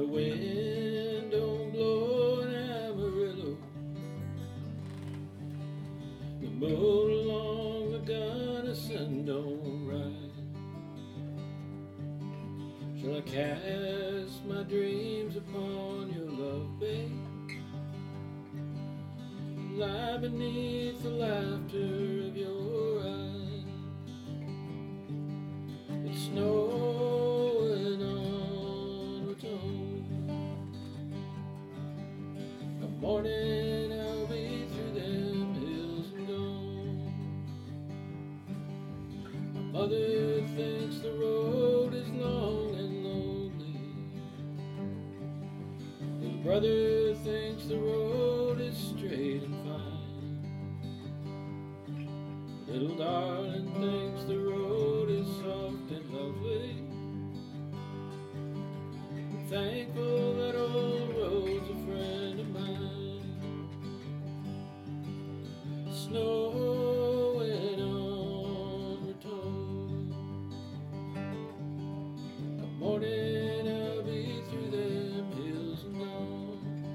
The wind don't blow in Amarillo. The moon along the Gunnison don't rise. Shall I cast my dreams upon your love, babe? Lie beneath the laughter of your eyes. It's snowing on Raton. The morning I'll be through them hills and gone. My mother thinks the road is long and lonely. Little brother thinks the road is straight and fine. Little darling thinks the road is soft and lovely. I'm thankful that old road's a friend of mine. Snowing on Raton. The morning I'll be through them hills and gone.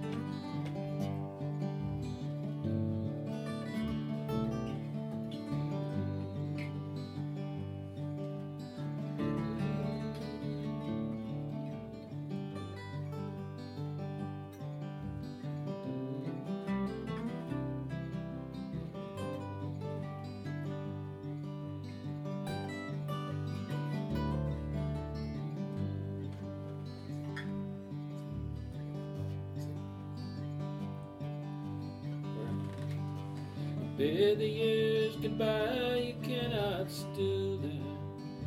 Bid the years goodbye, you cannot still them.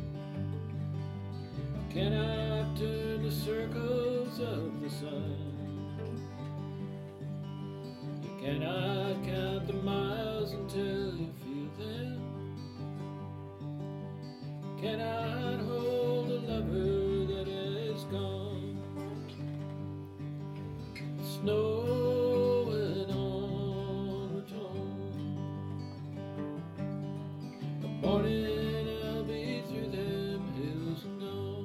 You cannot turn the circles of the sun. You cannot count the miles until you feel them. You cannot hold a lover that is gone. Snowing on Raton. Morning I'll be through them hills and gone.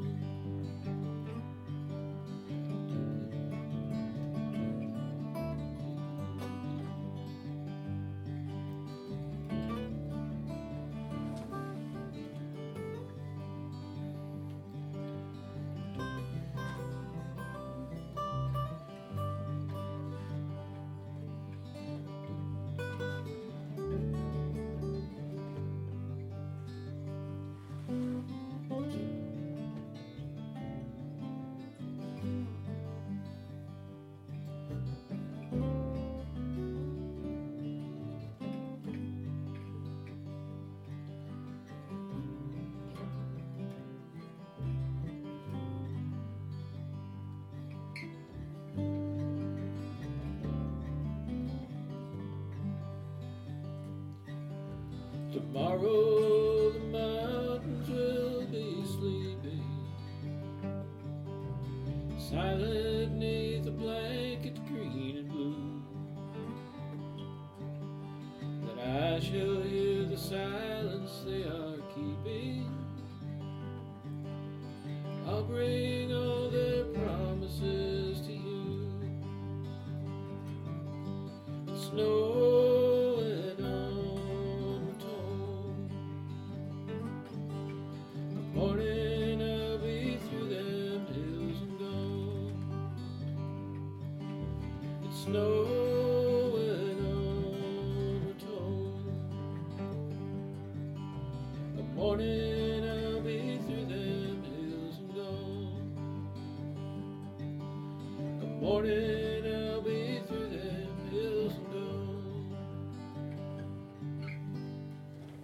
Tomorrow the mountains will be sleeping, silent neath a blanket green and blue. That I shall hear the silence they are keeping. I'll bring all their promises to you. Snowing on Raton. The morning I'll be through them hills and gone. It's snowing on Raton. The morning I'll be through them hills and gone. The morning